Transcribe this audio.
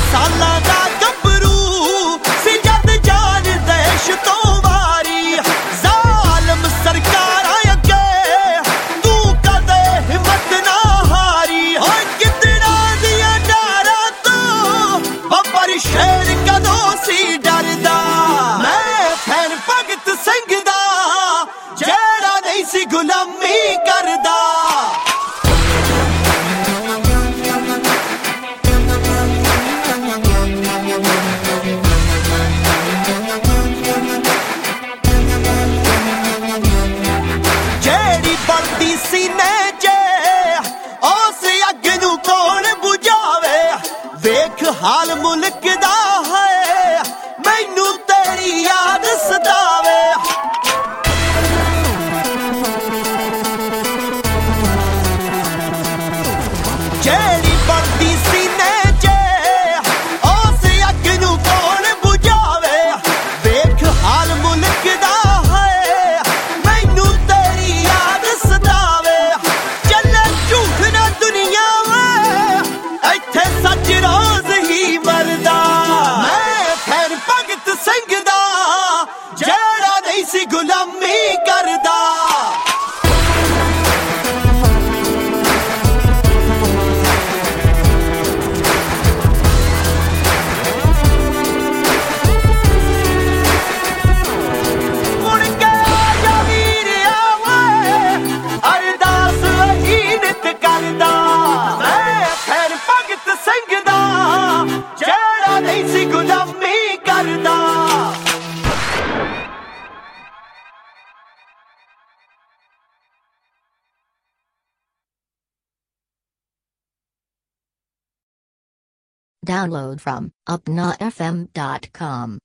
सालां दा गभरू सी जद जान देश तो वारी जालम सरकारां अगे तू कदे हिम्मत ना हारी हो कितना दिया डारा तो बब्बर शेर कदों सी डरदा मैं फैन भगत सिंह दा जेड़ा नहीं सी गुलामी करदा सीने जे उस अग नू कौन बुझावे वेख हाल मुल्क दा है मैनू तेरी याद सतावे जेड़ी बढ़दी सीने जे उस अग नू कौन बुझावे वेख हाल मुल्क दा सिंह दा जेड़ा नहीं सी गुलामी करदा मुड़ के आजा वीर आवे अरदास हीनत करदा मैं फैन भगत सिंह दा जेड़ा नहीं सी गुलामी करदा Download from upnafm.com.